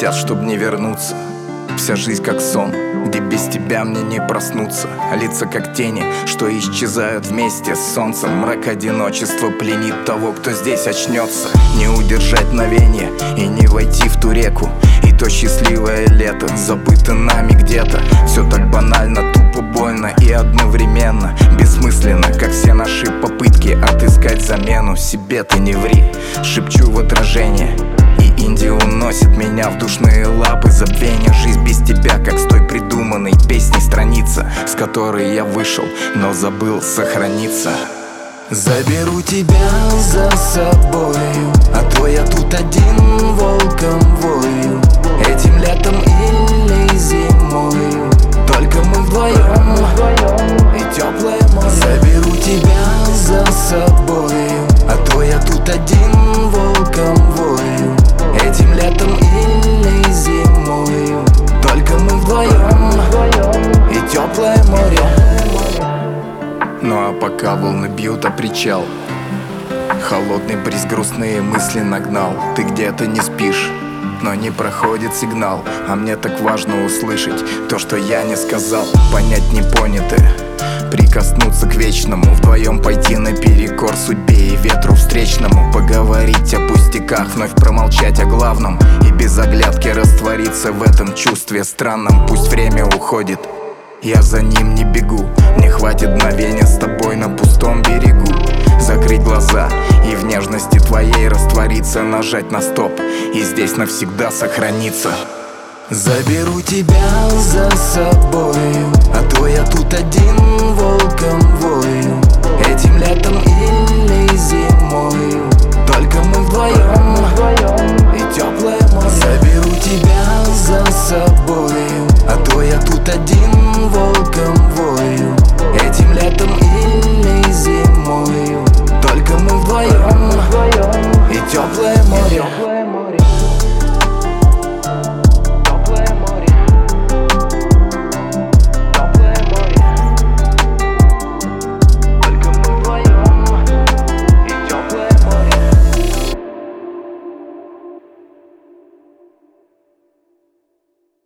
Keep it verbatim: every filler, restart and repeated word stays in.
хотят, чтоб не вернуться. Вся жизнь как сон, где без тебя мне не проснуться. Лица как тени, что исчезают вместе с солнцем. Мрак одиночества пленит того, кто здесь очнется. Не удержать мгновение и не войти в ту реку. И то счастливое лето забыто нами где-то. Все так банально, тупо, больно и одновременно бессмысленно, как все наши попытки отыскать замену. Себе ты не ври, шепчу в отражение. И инди уносит меня в душные лапы забвения. Жизнь без тебя, как с той придуманной песней страница, с которой я вышел, но забыл сохраниться. Заберу тебя за собою, а то я тут один волком вою. Этим летом или зимою, только мы вдвоем и теплое море. Заберу тебя за собою, а то я тут один волком вою. Этим летом или зимою, только мы вдвоем и теплое море. Ну а пока волны бьют о причал, холодный бриз грустные мысли нагнал. Ты где-то не спишь, но не проходит сигнал. А мне так важно услышать то, что я не сказал. Понять непонятое, прикоснуться к вечному. Вдвоем пойти наперекор судьбе и ветру встречному. Поговорить о пустяках, вновь промолчать о главном. И без оглядки раствориться в этом чувстве странном. Пусть время уходит, я за ним не бегу. Мне хватит мгновения с тобой на пустом берегу. Закрыть глаза и в нежности твоей раствориться. Нажать на стоп и здесь навсегда сохраниться. Заберу тебя за собой,